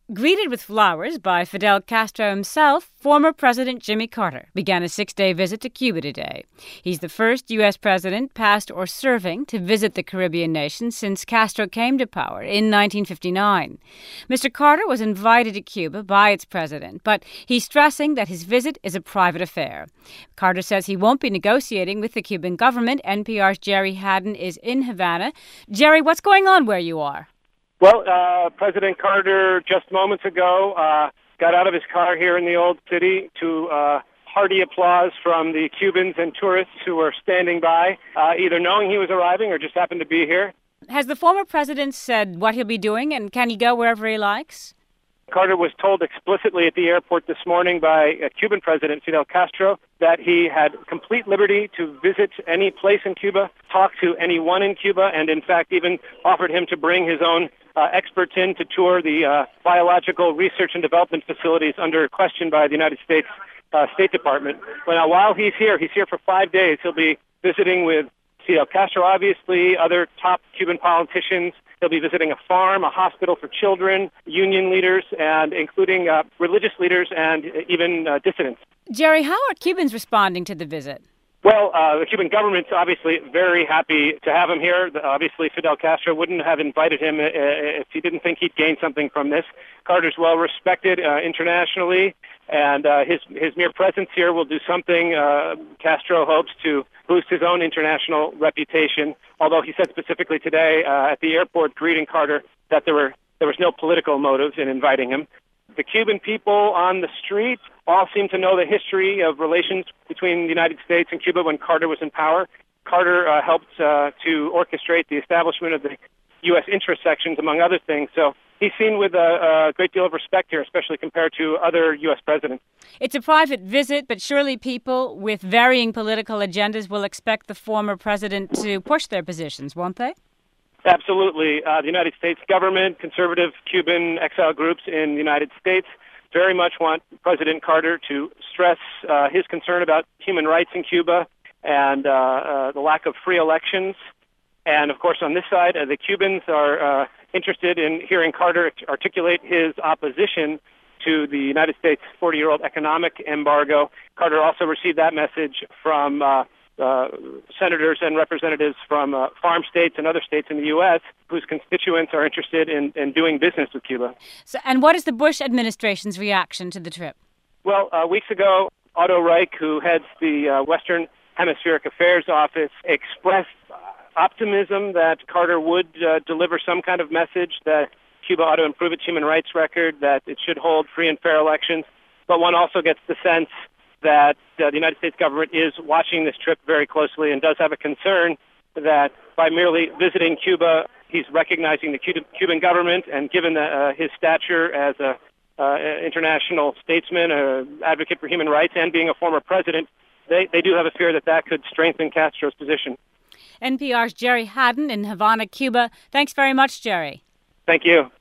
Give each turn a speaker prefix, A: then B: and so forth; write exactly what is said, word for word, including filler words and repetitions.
A: Greeted with flowers by Fidel Castro himself, former President Jimmy Carter began a six-day visit to Cuba today. He's the first U S president, past or serving, to visit the Caribbean nation since Castro came to power in nineteen fifty-nine. Mister Carter was invited to Cuba by its president, but he's stressing that his visit is a private affair. Carter says he won't be negotiating with the Cuban government. N P R's Jerry Haddon is in Havana. Jerry, what's going on where you are?
B: Well, uh, President Carter just moments ago uh, got out of his car here in the Old City to uh, hearty applause from the Cubans and tourists who were standing by, uh, either knowing he was arriving or just happened to be here.
A: Has the former president said what he'll be doing, and can he go wherever he likes?
B: Carter was told explicitly at the airport this morning by uh, Cuban President Fidel Castro that he had complete liberty to visit any place in Cuba, talk to anyone in Cuba, and in fact even offered him to bring his own uh, experts in to tour the uh, biological research and development facilities under question by the United States uh, State Department. Well, now, while he's here, he's here for five days. He'll be visiting with Fidel Castro, obviously, other top Cuban politicians. He'll be visiting a farm, a hospital for children, union leaders, and including uh, religious leaders and even uh, dissidents.
A: Jerry, how are Cubans responding to the visit?
B: Well, uh, the Cuban government's obviously very happy to have him here. Obviously, Fidel Castro wouldn't have invited him if he didn't think he'd gain something from this. Carter's well respected uh, internationally, and uh, his his mere presence here will do something. Uh, Castro hopes to boost his own international reputation. Although he said specifically today uh, at the airport greeting Carter that there were there was no political motives in inviting him. The Cuban people on the street all seem to know the history of relations between the United States and Cuba when Carter was in power. Carter uh, helped uh, to orchestrate the establishment of the U S interest sections, among other things. So he's seen with a, a great deal of respect here, especially compared to other U S presidents.
A: It's a private visit, but surely people with varying political agendas will expect the former president to push their positions, won't they?
B: Absolutely. Uh, the United States government, conservative Cuban exile groups in the United States very much want President Carter to stress uh, his concern about human rights in Cuba and uh, uh, the lack of free elections. And, of course, on this side, uh, the Cubans are uh, interested in hearing Carter articulate his opposition to the United States forty-year-old economic embargo. Carter also received that message from uh, uh, senators and representatives from uh, farm states and other states in the U S whose constituents are interested in, in doing business with Cuba.
A: So, and what is the Bush administration's reaction to the trip?
B: Well, uh, weeks ago, Otto Reich, who heads the uh, Western Hemispheric Affairs Office, expressed optimism that Carter would uh, deliver some kind of message that Cuba ought to improve its human rights record, that it should hold free and fair elections. But one also gets the sense that uh, the United States government is watching this trip very closely and does have a concern that by merely visiting Cuba, he's recognizing the Cuban government, and given the, uh, his stature as a uh, international statesman, an advocate for human rights, and being a former president, they, they do have a fear that that could strengthen Castro's position.
A: N P R's Jerry Haddon in Havana, Cuba. Thanks very much, Jerry.
B: Thank you.